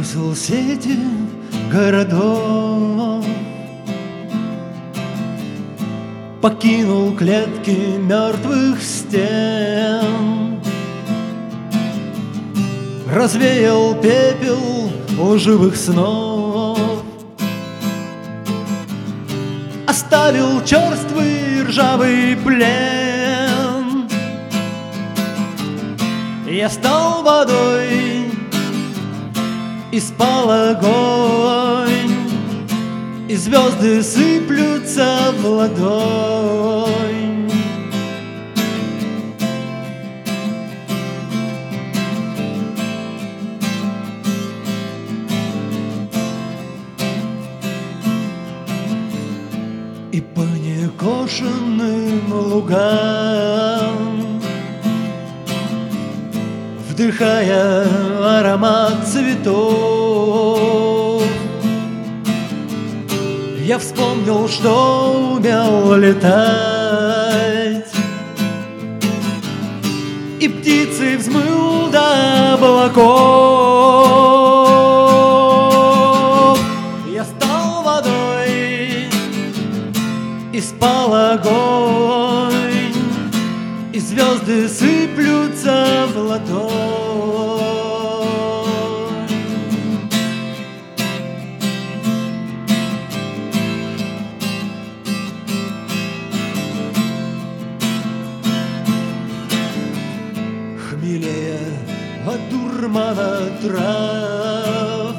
Бросил сети городов, покинул клетки мертвых стен, развеял пепел лживых снов, оставил черствый ржавый плен. Я стал водой, и спал огонь, и звезды сыплются в ладонь. И по некошенным лугам, вдыхая аромат цветов, я вспомнил, что умел летать, и птицы взмыл до облаков. Я стал водой, и спал огонь, и звезды сыплются в ладонь. Хмелея от дурмана трав,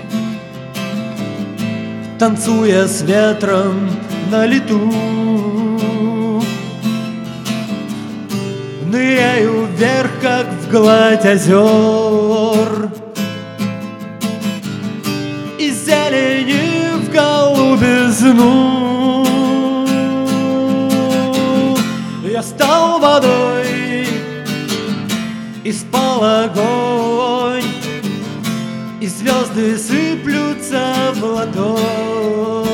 танцуя с ветром на лету, ныряю вверх, как в гладь озер, из зелени в голубизну. Я стал водой, и спал огонь, и звезды сыплются в ладонь.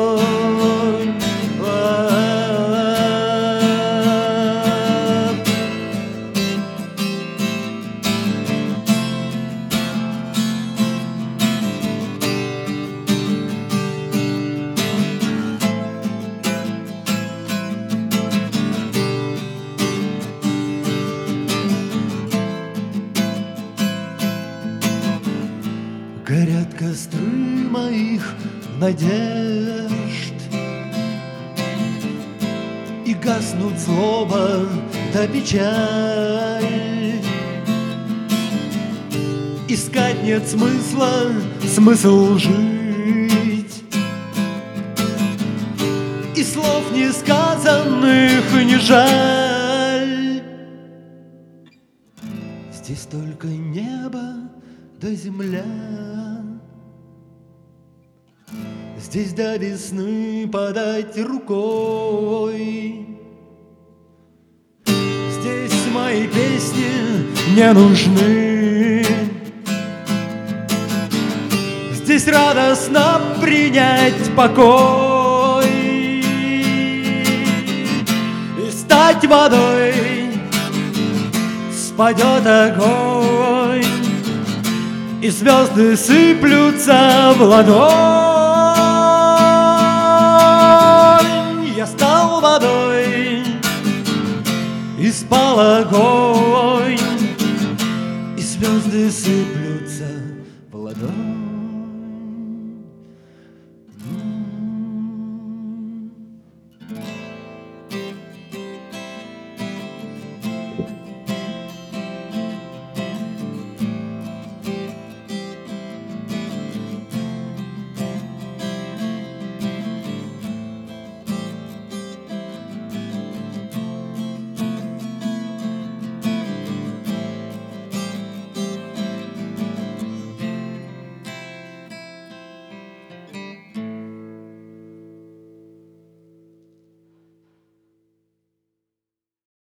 Горят костры моих надежд, и гаснут злоба да печаль. Искать нет смысла, смысл жить, и слов несказанных не жаль. Здесь только небо да земля, здесь до весны подать рукой. Здесь мои песни не нужны, здесь радостно принять покой и стать водой. Спадет огонь, и звезды сыплются в ладонь. Я стал водой, и спал огонь, и звезды сыплются в ладонь.